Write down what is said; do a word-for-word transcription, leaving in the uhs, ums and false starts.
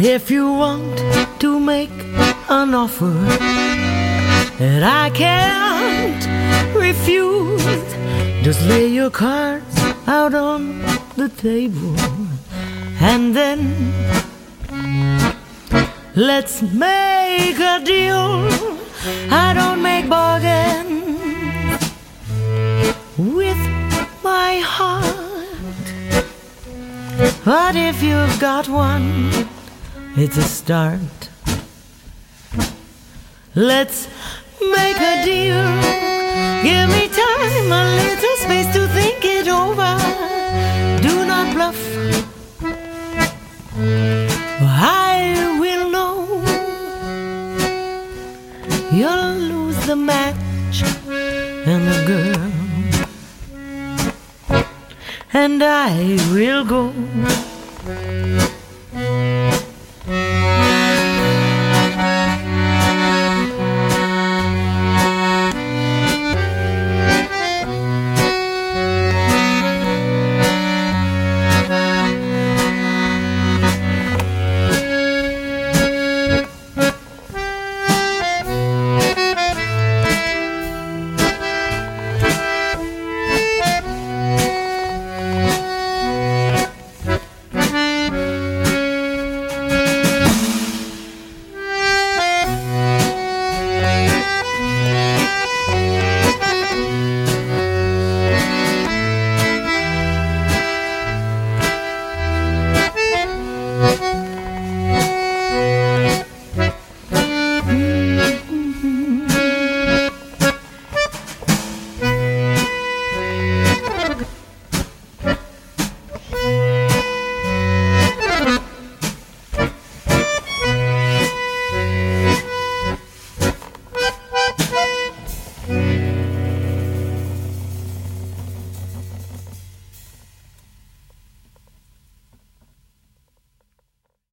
If you want to make an offer that I can't refuse, just lay your cards out on the table, and then let's make a deal. I don't make bargains with my heart, but if you've got one, it's a start. Let's make a deal. Give me time, a little space to think it over. Do not bluff, I will know you'll lose the match and the girl, and I will go.